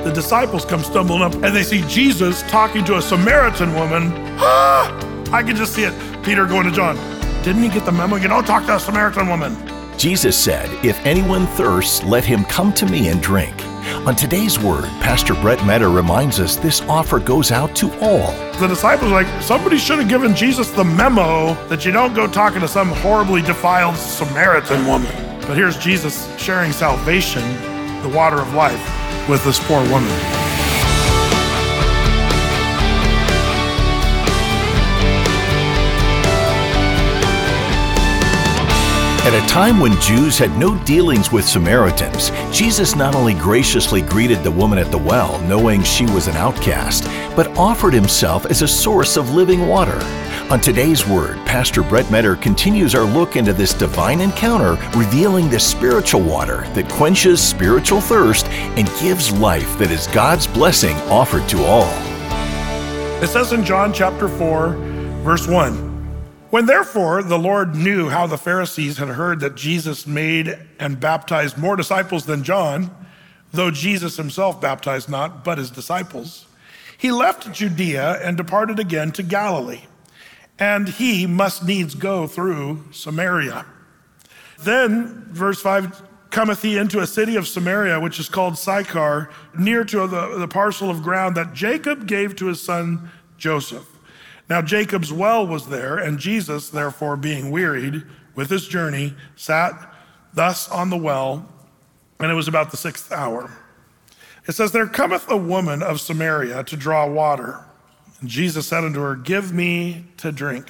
the disciples come stumbling up and they see Jesus talking to a Samaritan woman. I can just see it. Peter going to John, didn't he get the memo? You don't talk to a Samaritan woman. Jesus said, "If anyone thirsts, let him come to me and drink." On today's Word, Pastor Brett Metter reminds us this offer goes out to all. The disciples are like, somebody should have given Jesus the memo that you don't go talking to some horribly defiled Samaritan woman. But here's Jesus sharing salvation, the water of life, with this poor woman. At a time when Jews had no dealings with Samaritans, Jesus not only graciously greeted the woman at the well, knowing she was an outcast, but offered himself as a source of living water. On today's Word, Pastor Brett Metter continues our look into this divine encounter, revealing the spiritual water that quenches spiritual thirst and gives life that is God's blessing offered to all. It says in John chapter 4, verse 1, "When therefore the Lord knew how the Pharisees had heard that Jesus made and baptized more disciples than John, though Jesus himself baptized not, but his disciples, he left Judea and departed again to Galilee. And he must needs go through Samaria. Then, verse 5, cometh he into a city of Samaria, which is called Sychar, near to the parcel of ground that Jacob gave to his son Joseph. Now Jacob's well was there, and Jesus, therefore, being wearied with his journey, sat thus on the well, and it was about the 6th hour. It says, there cometh a woman of Samaria to draw water. And Jesus said unto her, give me to drink.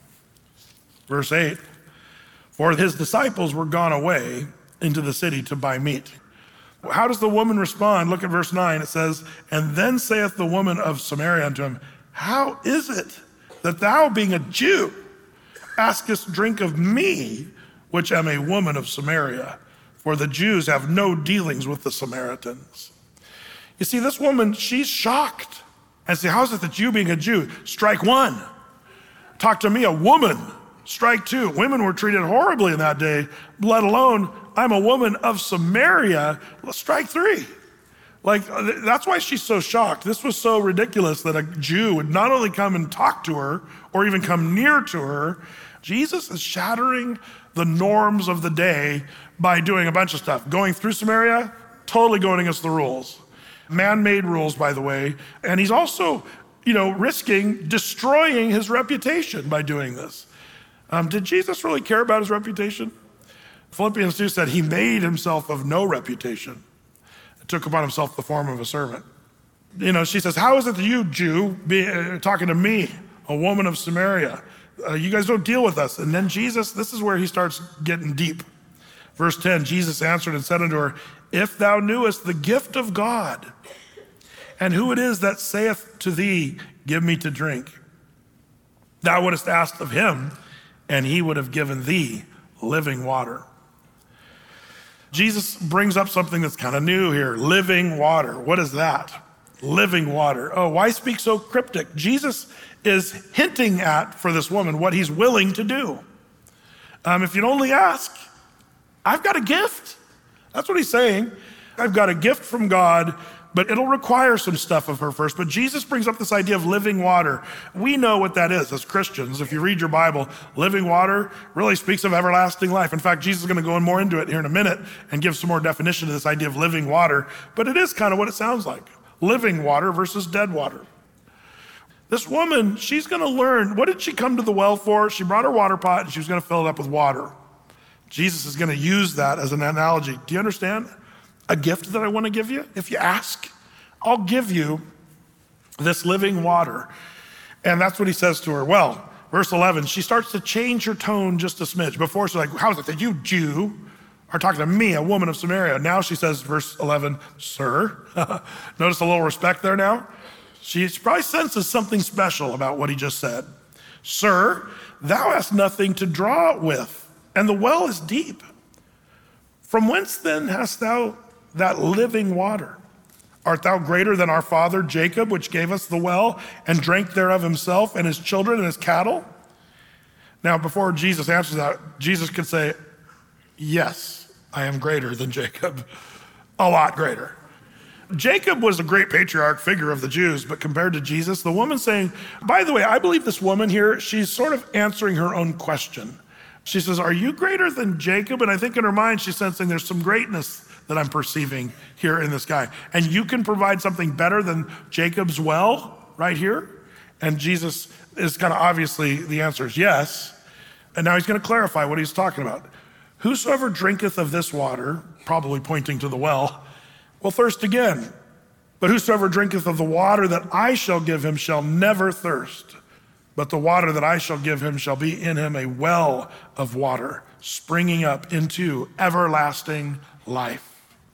Verse 8, for his disciples were gone away into the city to buy meat. How does the woman respond? Look at verse 9. It says, and then saith the woman of Samaria unto him, how is it that thou, being a Jew, askest drink of me, which am a woman of Samaria? For the Jews have no dealings with the Samaritans. You see, this woman, she's shocked. And say, how is it that you, being a Jew, strike one? Talk to me, a woman, strike two. Women were treated horribly in that day, let alone, I'm a woman of Samaria, strike three. Like, that's why she's so shocked. This was so ridiculous that a Jew would not only come and talk to her or even come near to her. Jesus is shattering the norms of the day by doing a bunch of stuff. Going through Samaria, totally going against the rules. Man-made rules, by the way. And he's also, risking destroying his reputation by doing this. Did Jesus really care about his reputation? Philippians 2 said he made himself of no reputation. Took upon himself the form of a servant. She says, how is it that you, Jew, talking to me, a woman of Samaria, you guys don't deal with us? And then Jesus, this is where he starts getting deep. Verse 10, Jesus answered and said unto her, if thou knewest the gift of God, and who it is that saith to thee, give me to drink, thou wouldest asked of him, and he would have given thee living water. Jesus brings up something that's kind of new here, living water. What is that? Living water. Oh, why speak so cryptic? Jesus is hinting at, for this woman, what he's willing to do. If you'd only ask, I've got a gift. That's what he's saying. I've got a gift from God, but it'll require some stuff of her first. But Jesus brings up this idea of living water. We know what that is as Christians. If you read your Bible, living water really speaks of everlasting life. In fact, Jesus is going to go more into it here in a minute and give some more definition to this idea of living water. But it is kind of what it sounds like. Living water versus dead water. This woman, she's going to learn, what did she come to the well for? She brought her water pot and she was going to fill it up with water. Jesus is going to use that as an analogy. Do you understand? A gift that I want to give you, if you ask, I'll give you this living water. And that's what he says to her. Well, verse 11, she starts to change her tone just a smidge. Before she's like, how is it that you, Jew, are talking to me, a woman of Samaria? Now she says, verse 11, sir. Notice a little respect there now. She probably senses something special about what he just said. Sir, thou hast nothing to draw with, and the well is deep. From whence then hast thou that living water? Art thou greater than our father Jacob, which gave us the well and drank thereof himself and his children and his cattle? Now, before Jesus answers that, Jesus could say, yes, I am greater than Jacob, a lot greater. Jacob was a great patriarch figure of the Jews, but compared to Jesus, the woman saying, by the way, I believe this woman here, she's sort of answering her own question. She says, are you greater than Jacob? And I think in her mind, she's sensing there's some greatness that I'm perceiving here in this guy. And you can provide something better than Jacob's well right here? And Jesus is kind of obviously, the answer is yes. And now he's going to clarify what he's talking about. Whosoever drinketh of this water, probably pointing to the well, will thirst again. But whosoever drinketh of the water that I shall give him shall never thirst. But the water that I shall give him shall be in him a well of water, springing up into everlasting life.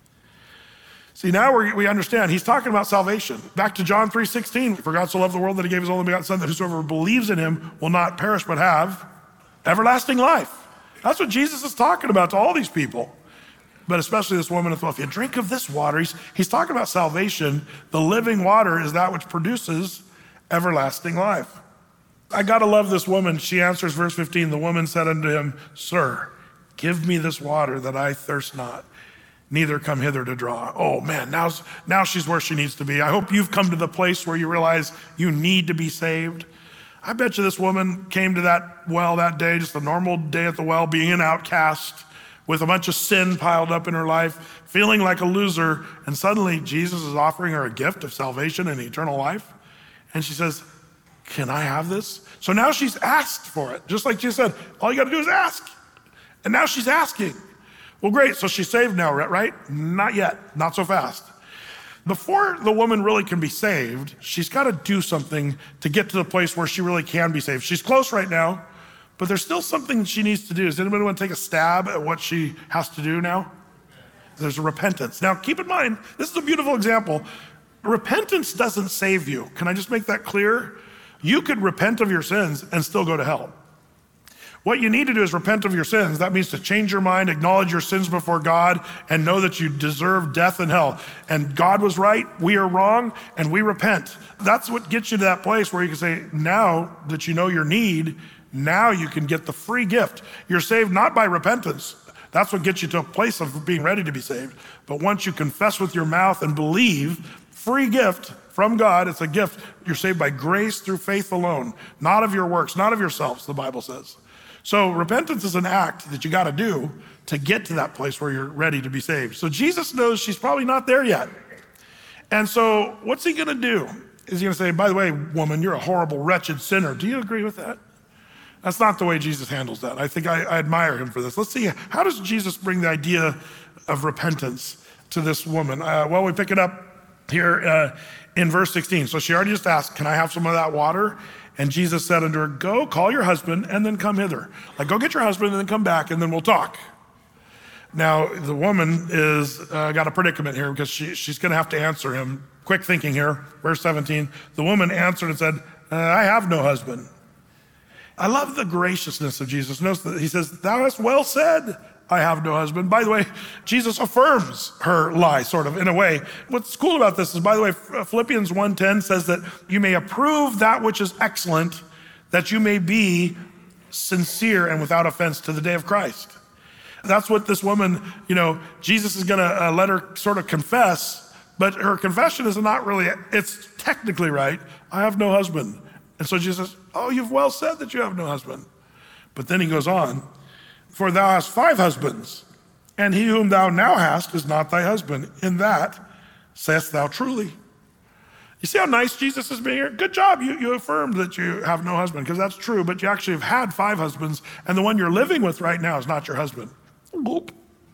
See, now we understand. He's talking about salvation. Back to John 3:16. For God so loved the world that he gave his only begotten son, that whosoever believes in him will not perish but have everlasting life. That's what Jesus is talking about to all these people, but especially this woman at the well. If you drink of this water, he's talking about salvation. The living water is that which produces everlasting life. I gotta love this woman. She answers verse 15. The woman said unto him, Sir, give me this water that I thirst not, neither come hither to draw. Oh man, now she's where she needs to be. I hope you've come to the place where you realize you need to be saved. I bet you this woman came to that well that day, just a normal day at the well, being an outcast with a bunch of sin piled up in her life, feeling like a loser, and suddenly Jesus is offering her a gift of salvation and eternal life. And she says, can I have this? So now she's asked for it. Just like Jesus said, all you gotta do is ask. And now she's asking. Well, great, so she's saved now, right? Not yet, not so fast. Before the woman really can be saved, she's gotta do something to get to the place where she really can be saved. She's close right now, but there's still something she needs to do. Does anybody want to take a stab at what she has to do now? There's a repentance. Now, keep in mind, this is a beautiful example. Repentance doesn't save you. Can I just make that clear? You could repent of your sins and still go to hell. What you need to do is repent of your sins. That means to change your mind, acknowledge your sins before God, and know that you deserve death and hell. And God was right, we are wrong, and we repent. That's what gets you to that place where you can say, now that you know your need, now you can get the free gift. You're saved not by repentance. That's what gets you to a place of being ready to be saved. But once you confess with your mouth and believe, free gift from God, it's a gift. You're saved by grace through faith alone, not of your works, not of yourselves, the Bible says. So repentance is an act that you got to do to get to that place where you're ready to be saved. So Jesus knows she's probably not there yet. And so what's he going to do? Is he going to say, by the way, woman, you're a horrible, wretched sinner. Do you agree with that? That's not the way Jesus handles that. I think I admire him for this. Let's see, how does Jesus bring the idea of repentance to this woman? Well, we pick it up here in verse 16. So she already just asked, can I have some of that water? And Jesus said unto her, go call your husband and then come hither. Like, go get your husband and then come back and then we'll talk. Now, the woman is got a predicament here because she's going to have to answer him. Quick thinking here, verse 17. The woman answered and said, I have no husband. I love the graciousness of Jesus. Notice that he says, thou hast well said, I have no husband. By the way, Jesus affirms her lie, sort of, in a way. What's cool about this is, by the way, Philippians 1:10 says that you may approve that which is excellent, that you may be sincere and without offense to the day of Christ. That's what this woman, Jesus is gonna let her sort of confess, but her confession is not really, it's technically right. I have no husband. And so Jesus says, oh, you've well said that you have no husband. But then he goes on, for thou hast 5 husbands, and he whom thou now hast is not thy husband. In that sayest thou truly. You see how nice Jesus is being here? Good job, you affirmed that you have no husband, because that's true, but you actually have had 5 husbands, and the one you're living with right now is not your husband. Boop.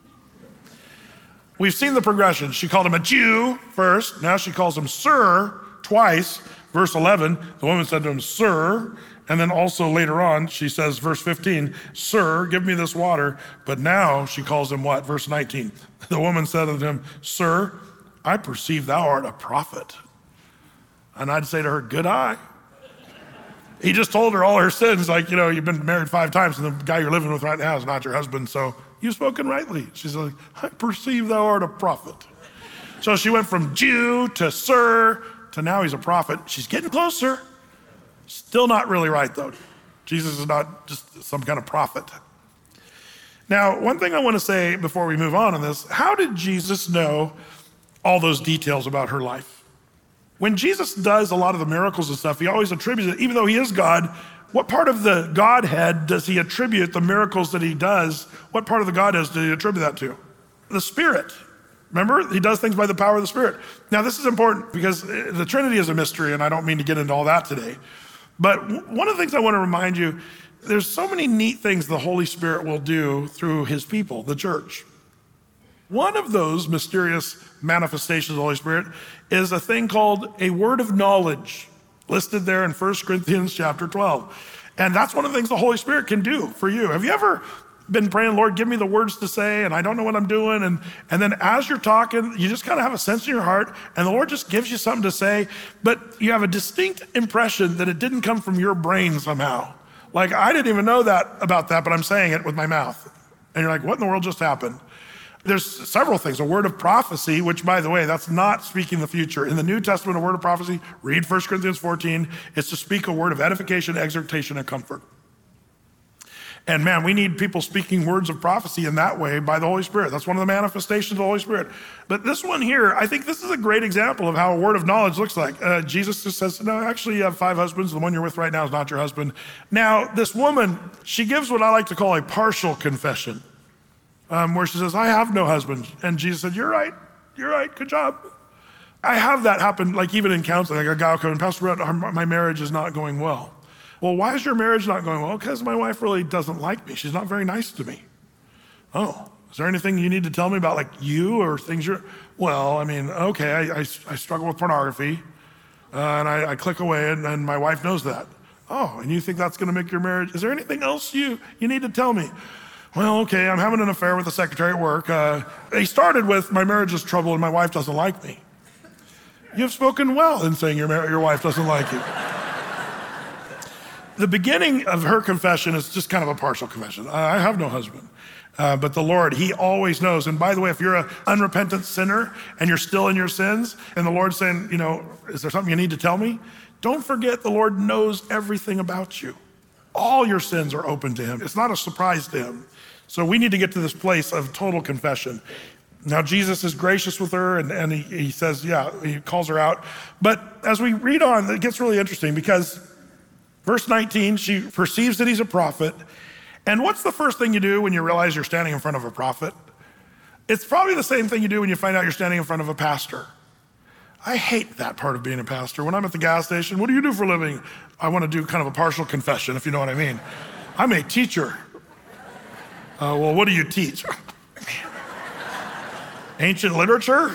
We've seen the progression. She called him a Jew first, now she calls him sir twice. Verse 11, the woman said to him, sir, and then also later on, she says, verse 15, sir, give me this water. But now she calls him what? Verse 19, the woman said to him, sir, I perceive thou art a prophet. And I'd say to her, good eye. He just told her all her sins, like, you've been married 5 times and the guy you're living with right now is not your husband, so you've spoken rightly. She's like, I perceive thou art a prophet. So she went from Jew to sir to now he's a prophet. She's getting closer. Still not really right, though. Jesus is not just some kind of prophet. Now, one thing I want to say before we move on this, how did Jesus know all those details about her life. When Jesus does a lot of the miracles and stuff, he always attributes it, even though he is God, what part of the Godhead does he attribute the miracles that he does? What part of the Godhead does he attribute that to? The Spirit. Remember, he does things by the power of the Spirit. Now, this is important because the Trinity is a mystery, and I don't mean to get into all that today. But one of the things I want to remind you, there's so many neat things the Holy Spirit will do through his people, the church. One of those mysterious manifestations of the Holy Spirit is a thing called a word of knowledge, listed there in 1 Corinthians chapter 12. And that's one of the things the Holy Spirit can do for you. Have you ever been praying, Lord, give me the words to say, and I don't know what I'm doing, and then as you're talking, you just kind of have a sense in your heart, and the Lord just gives you something to say, but you have a distinct impression that it didn't come from your brain somehow. Like, I didn't even know that about that, but I'm saying it with my mouth. And you're like, what in the world just happened? There's several things. A word of prophecy, which, by the way, that's not speaking the future. In the New Testament, a word of prophecy, read 1 Corinthians 14, it's to speak a word of edification, exhortation, and comfort. And man, we need people speaking words of prophecy in that way by the Holy Spirit. That's one of the manifestations of the Holy Spirit. But this one here, I think this is a great example of how a word of knowledge looks like. Jesus just says, no, actually you have 5 husbands. The one you're with right now is not your husband. Now, this woman, she gives what I like to call a partial confession, where she says, I have no husband. And Jesus said, you're right, good job. I have that happen, like even in counseling, like a guy will come and Pastor Brett, my marriage is not going well. Well, why is your marriage not going well? Because my wife really doesn't like me. She's not very nice to me. Oh, is there anything you need to tell me about like you or things well, I mean, okay, I struggle with pornography and I click away and my wife knows that. Oh, and you think that's gonna make your marriage? Is there anything else you need to tell me? Well, okay, I'm having an affair with the secretary at work. They started with my marriage is trouble and my wife doesn't like me. You've spoken well in saying your wife doesn't like you. The beginning of her confession is just kind of a partial confession. I have no husband. But the Lord, he always knows. And by the way, if you're an unrepentant sinner and you're still in your sins and the Lord's saying, is there something you need to tell me? Don't forget the Lord knows everything about you. All your sins are open to him. It's not a surprise to him. So we need to get to this place of total confession. Now, Jesus is gracious with her and he says, he calls her out. But as we read on, it gets really interesting because verse 19, she perceives that he's a prophet. And what's the first thing you do when you realize you're standing in front of a prophet? It's probably the same thing you do when you find out you're standing in front of a pastor. I hate that part of being a pastor. When I'm at the gas station, what do you do for a living? I want to do kind of a partial confession, if you know what I mean. I'm a teacher. Well, what do you teach? Ancient literature?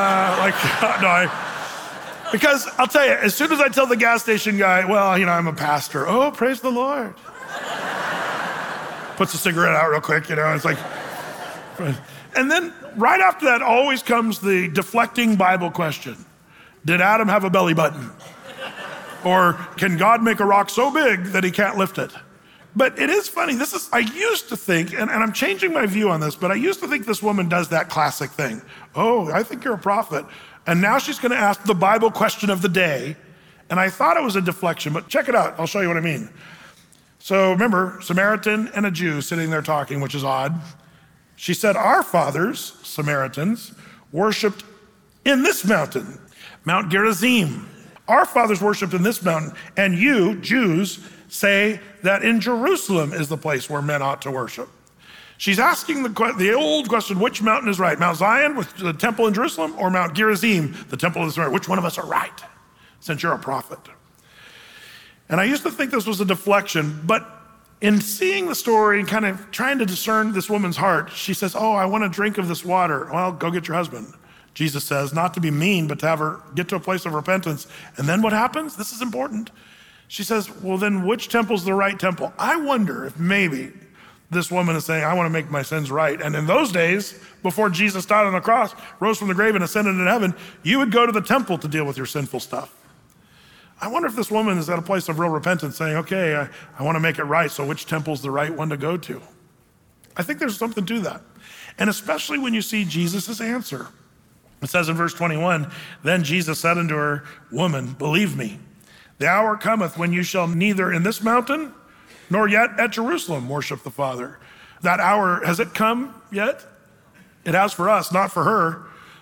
Because I'll tell you, as soon as I tell the gas station guy, well, I'm a pastor. Oh, praise the Lord. Puts a cigarette out real quick, it's like. And then right after that always comes the deflecting Bible question. Did Adam have a belly button? Or can God make a rock so big that he can't lift it? But it is funny, I used to think, and I'm changing my view on this, but I used to think this woman does that classic thing. Oh, I think you're a prophet. And now she's gonna ask the Bible question of the day. And I thought it was a deflection, but check it out, I'll show you what I mean. So remember, Samaritan and a Jew sitting there talking, which is odd. She said, our fathers, Samaritans, worshiped in this mountain, Mount Gerizim. Our fathers worshiped in this mountain, and you, Jews, say that in Jerusalem is the place where men ought to worship. She's asking the old question, which mountain is right? Mount Zion with the temple in Jerusalem or Mount Gerizim, the temple of the Samaritan? Which one of us are right, since you're a prophet? And I used to think this was a deflection, but in seeing the story and kind of trying to discern this woman's heart, she says, oh, I want to drink of this water. Well, go get your husband. Jesus says, not to be mean, but to have her get to a place of repentance. And then what happens? This is important. She says, well, then which temple's the right temple? I wonder if maybe this woman is saying, I want to make my sins right. And in those days, before Jesus died on the cross, rose from the grave and ascended into heaven, you would go to the temple to deal with your sinful stuff. I wonder if this woman is at a place of real repentance saying, okay, I want to make it right, so which temple's the right one to go to? I think there's something to that. And especially when you see Jesus' answer. It says in verse 21, then Jesus said unto her, woman, believe me, the hour cometh when you shall neither in this mountain nor yet at Jerusalem worship the Father. That hour, has it come yet? It has for us, not for her.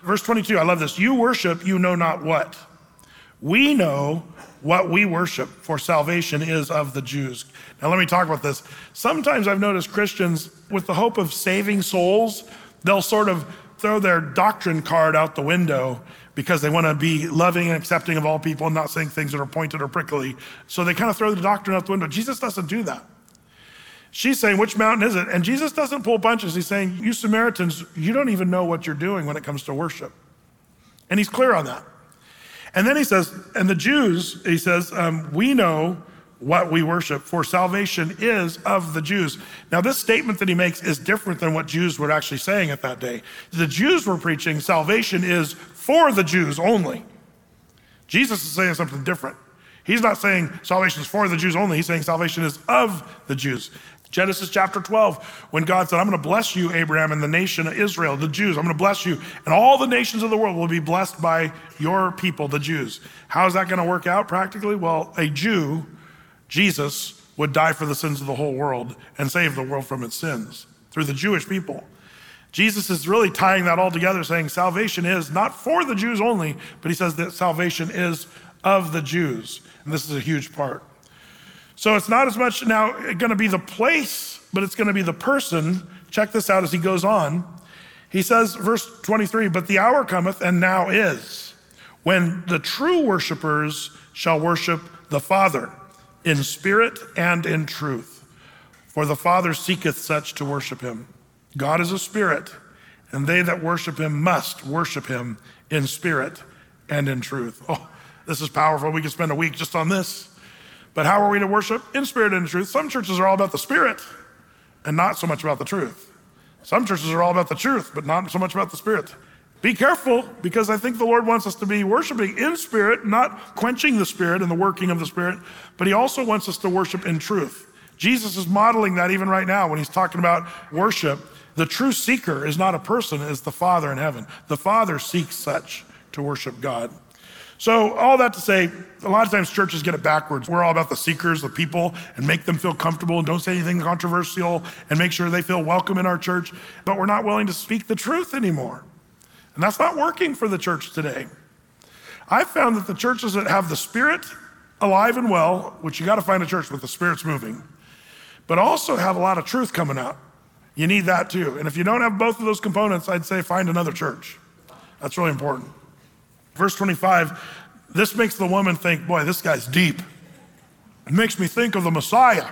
Verse 22, I love this. You worship, you know not what. We know what we worship, for salvation is of the Jews. Now let me talk about this. Sometimes I've noticed Christians, with the hope of saving souls, they'll sort of throw their doctrine card out the window because they want to be loving and accepting of all people and not saying things that are pointed or prickly. So they kind of throw the doctrine out the window. Jesus doesn't do that. She's saying, which mountain is it? And Jesus doesn't pull punches. He's saying, you Samaritans, you don't even know what you're doing when it comes to worship. And he's clear on that. And then he says, and the Jews, he says, we know what we worship, for salvation is of the Jews. Now this statement that he makes is different than what Jews were actually saying at that day. The Jews were preaching salvation is for the Jews only. Jesus is saying something different. He's not saying salvation is for the Jews only. He's saying salvation is of the Jews. Genesis chapter 12, when God said, I'm going to bless you, Abraham, and the nation of Israel, the Jews. I'm going to bless you, and all the nations of the world will be blessed by your people, the Jews. How is that going to work out practically? Well, a Jew, Jesus, would die for the sins of the whole world and save the world from its sins through the Jewish people. Jesus is really tying that all together, saying salvation is not for the Jews only, but he says that salvation is of the Jews. And this is a huge part. So it's not as much now going to be the place, but it's going to be the person. Check this out as he goes on. He says, verse 23, but the hour cometh, and now is, when the true worshipers shall worship the Father in spirit and in truth. For the Father seeketh such to worship him. God is a spirit, and they that worship him must worship him in spirit and in truth. Oh, this is powerful. We could spend a week just on this. But how are we to worship? In spirit and in truth. Some churches are all about the spirit and not so much about the truth. Some churches are all about the truth, but not so much about the spirit. Be careful, because I think the Lord wants us to be worshiping in spirit, not quenching the spirit and the working of the spirit, but he also wants us to worship in truth. Jesus is modeling that even right now when he's talking about worship. The true seeker is not a person, it's the Father in heaven. The Father seeks such to worship God. So all that to say, a lot of times churches get it backwards. We're all about the seekers, the people, and make them feel comfortable and don't say anything controversial and make sure they feel welcome in our church, but we're not willing to speak the truth anymore. And that's not working for the church today. I've found that the churches that have the Spirit alive and well, which you got to find a church with the Spirit's moving, but also have a lot of truth coming out. You need that too. And if you don't have both of those components, I'd say find another church. That's really important. Verse 25, this makes the woman think, boy, this guy's deep. It makes me think of the Messiah.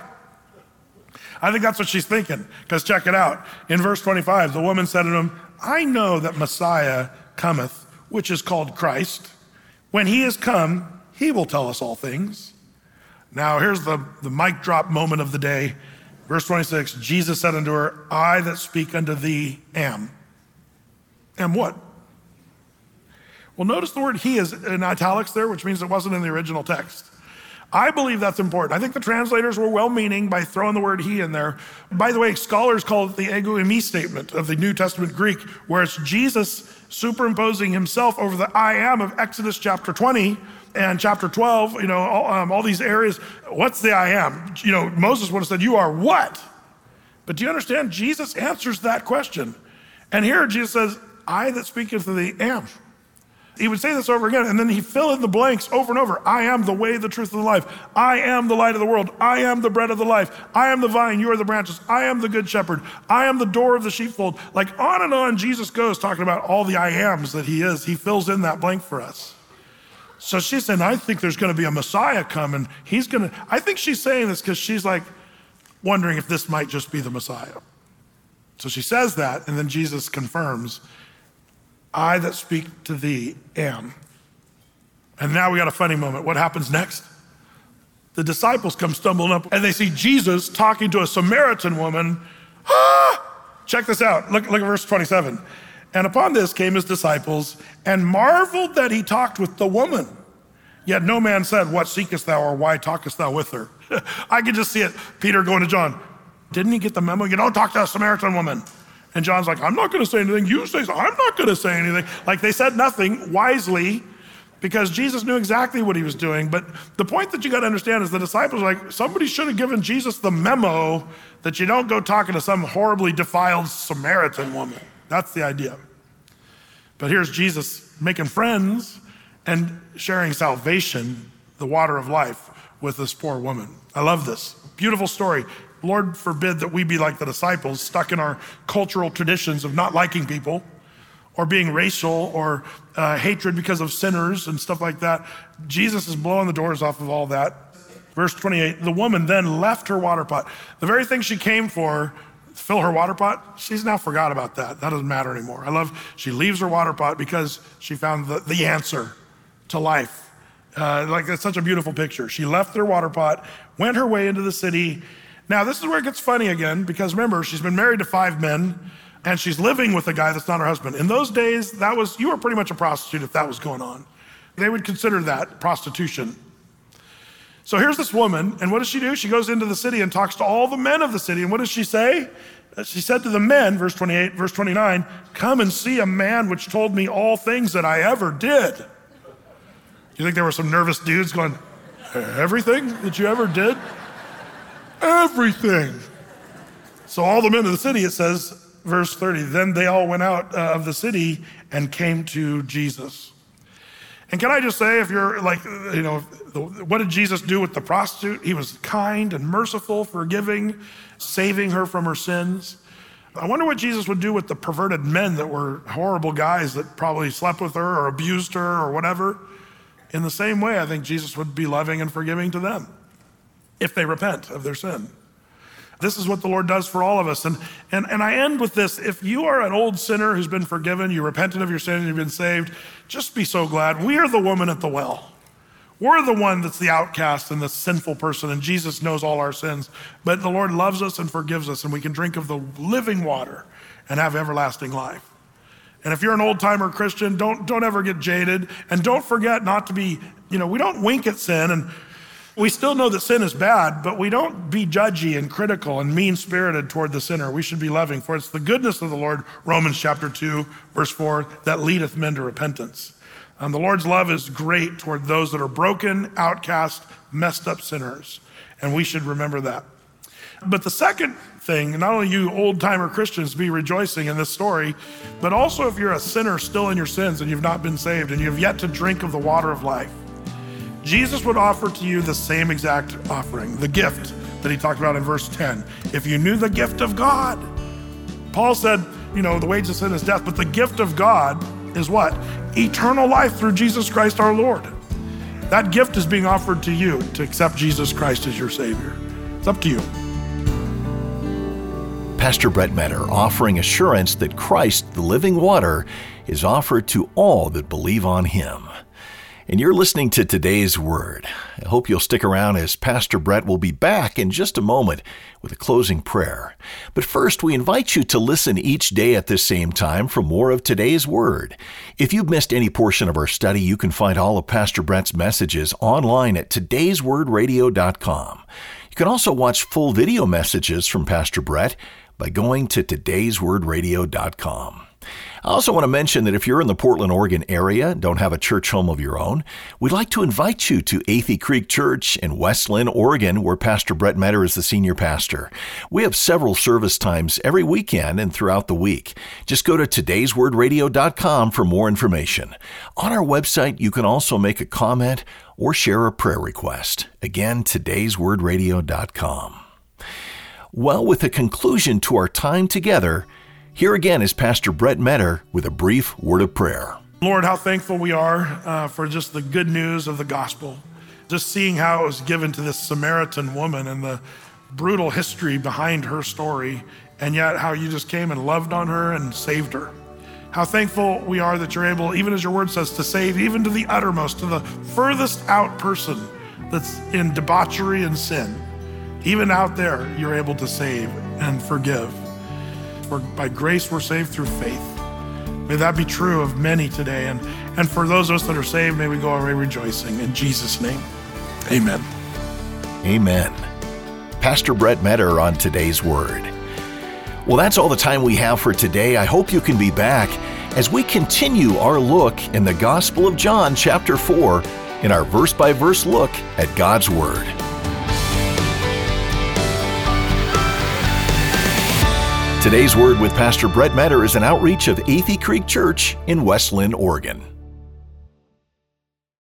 I think that's what she's thinking, because check it out. In verse 25, the woman said to him, I know that Messiah cometh, which is called Christ. When he is come, he will tell us all things. Now here's the mic drop moment of the day. Verse 26, Jesus said unto her, I that speak unto thee am. Am what? Well, notice the word he is in italics there, which means it wasn't in the original text. I believe that's important. I think the translators were well-meaning by throwing the word he in there. By the way, scholars call it the ego eimi statement of the New Testament Greek, where it's Jesus superimposing himself over the I am of Exodus chapter 20 and chapter 12, all these areas. What's the I am? Moses would have said, you are what? But do you understand? Jesus answers that question. And here Jesus says, I that speaketh to thee am. He would say this over again, and then he fill in the blanks over and over. I am the way, the truth, and the life. I am the light of the world. I am the bread of the life. I am the vine, you are the branches. I am the good shepherd. I am the door of the sheepfold. Like on and on Jesus goes talking about all the I ams that he is. He fills in that blank for us. So she's saying, I think there's going to be a Messiah come, and I think she's saying this because she's like wondering if this might just be the Messiah. So she says that, and then Jesus confirms, I that speak to thee am. And now we got a funny moment. What happens next? The disciples come stumbling up and they see Jesus talking to a Samaritan woman. Check this out. Look at verse 27. And upon this came his disciples and marveled that he talked with the woman. Yet no man said, what seekest thou, or why talkest thou with her? I could just see it. Peter going to John, didn't he get the memo? You don't talk to a Samaritan woman. And John's like, I'm not going to say anything. You say so. I'm not going to say anything. Like they said nothing wisely because Jesus knew exactly what he was doing. But the point that you got to understand is the disciples are like, somebody should have given Jesus the memo that you don't go talking to some horribly defiled Samaritan woman. That's the idea. But here's Jesus making friends and sharing salvation, the water of life, with this poor woman. I love this. Beautiful story. Lord forbid that we be like the disciples, stuck in our cultural traditions of not liking people or being racial or hatred because of sinners and stuff like that. Jesus is blowing the doors off of all that. Verse 28, the woman then left her water pot. The very thing she came for, fill her water pot, she's now forgot about that. That doesn't matter anymore. I love, she leaves her water pot because she found the answer to life. Like that's such a beautiful picture. She left their water pot, went her way into the city. Now this is where it gets funny again, because remember, she's been married to 5 men and she's living with a guy that's not her husband. In those days, you were pretty much a prostitute if that was going on. They would consider that prostitution. So here's this woman, and what does she do? She goes into the city and talks to all the men of the city. And what does she say? She said to the men, verse 28, verse 29, come and see a man which told me all things that I ever did. You think there were some nervous dudes going, everything that you ever did? Everything. So all the men of the city, it says, verse 30, then they all went out of the city and came to Jesus. And can I just say, if you're like, what did Jesus do with the prostitute? He was kind and merciful, forgiving, saving her from her sins. I wonder what Jesus would do with the perverted men that were horrible guys that probably slept with her or abused her or whatever. In the same way, I think Jesus would be loving and forgiving to them if they repent of their sin. This is what the Lord does for all of us. And I end with this. If you are an old sinner who's been forgiven, you repented of your sin, and you've been saved, just be so glad. We are the woman at the well. We're the one that's the outcast and the sinful person, and Jesus knows all our sins. But the Lord loves us and forgives us, and we can drink of the living water and have everlasting life. And if you're an old-timer Christian, don't ever get jaded. And don't forget not to be, we don't wink at sin, and we still know that sin is bad, but we don't be judgy and critical and mean-spirited toward the sinner. We should be loving, for it's the goodness of the Lord, Romans chapter 2, verse 4, that leadeth men to repentance. The Lord's love is great toward those that are broken, outcast, messed up sinners, and we should remember that. But the second thing, not only you old-timer Christians be rejoicing in this story, but also if you're a sinner still in your sins and you've not been saved and you've yet to drink of the water of life, Jesus would offer to you the same exact offering, the gift that he talked about in verse 10. If you knew the gift of God. Paul said, the wages of sin is death, but the gift of God is what? Eternal life through Jesus Christ our Lord. That gift is being offered to you to accept Jesus Christ as your Savior. It's up to you. Pastor Brett Metter offering assurance that Christ, the living water, is offered to all that believe on him. And you're listening to today's Word. I hope you'll stick around as Pastor Brett will be back in just a moment with a closing prayer. But first, we invite you to listen each day at this same time for more of today's Word. If you've missed any portion of our study, you can find all of Pastor Brett's messages online at todayswordradio.com. You can also watch full video messages from Pastor Brett by going to todayswordradio.com. I also want to mention that if you're in the Portland, Oregon area, don't have a church home of your own, we'd like to invite you to Athey Creek Church in West Linn, Oregon, where Pastor Brett Metter is the senior pastor. We have several service times every weekend and throughout the week. Just go to todayswordradio.com for more information. On our website, you can also make a comment or share a prayer request. Again, todayswordradio.com. Well, with a conclusion to our time together, here again is Pastor Brett Metter with a brief word of prayer. Lord, how thankful we are for just the good news of the gospel. Just seeing how it was given to this Samaritan woman and the brutal history behind her story, and yet how you just came and loved on her and saved her. How thankful we are that you're able, even as your word says, to save even to the uttermost, to the furthest out person that's in debauchery and sin. Even out there, you're able to save and forgive. For by grace we're saved through faith. May that be true of many today. And for those of us that are saved, may we go away rejoicing. In Jesus' name, amen. Amen. Pastor Brett Metter on today's Word. Well, that's all the time we have for today. I hope you can be back as we continue our look in the Gospel of John, chapter 4, in our verse-by-verse look at God's Word. Today's Word with Pastor Brett Metter is an outreach of Athey Creek Church in West Linn, Oregon.